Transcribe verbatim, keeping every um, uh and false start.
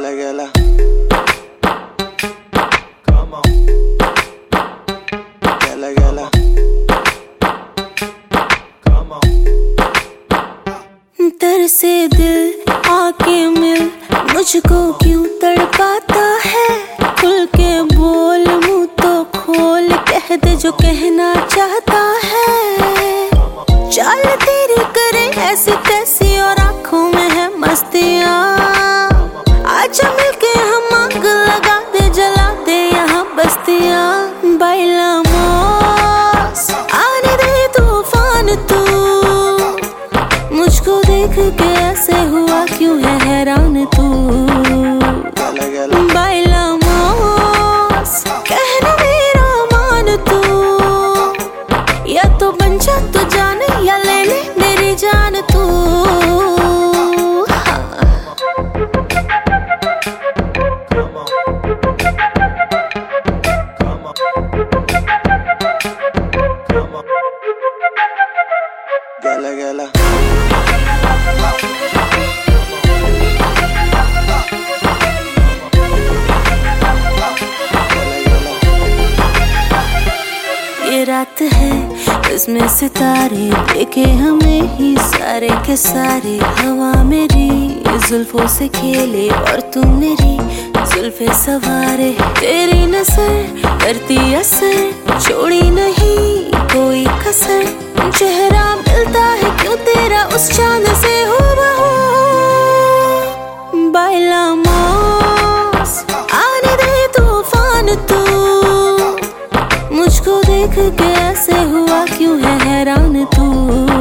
Gala gala. Come on. Gala gala. Come on. तरसे दिल आके मिल, मुझको क्यों तड़पाता है। खुल के बोल, मुंह तो खोल, कह दे जो कहना चाहता है। चाल तेरी करे ऐसी तैसी और आँखों में है मस्तियाँ। आजा मिलके हम आग लगा दे, जला दे यहाँ बस्तियाँ। बाइलामोस आने दे तूफान तू, मुझको देख के ऐसे हुआ क्यों है हैरान तू। बाइलामोस कहना मेरा मान तू, या तो बन जा तू जान या ले ले मेरी जान तू। Gala gala. ये रात है इसमें सितारे देखे हमें ही सारे के सारे। हवा मेरी जुल्फों से खेले और तू मेरी जुल्फे सवारे। तेरी नजर करती असर, छोड़ी नहीं कोई कसर। चेहरा मिलता है क्यों तेरा उस चांद से हो बहू। बाइलामोस आने दे तूफान तू, मुझको देख के ऐसे हुआ क्यों है हैरान तू।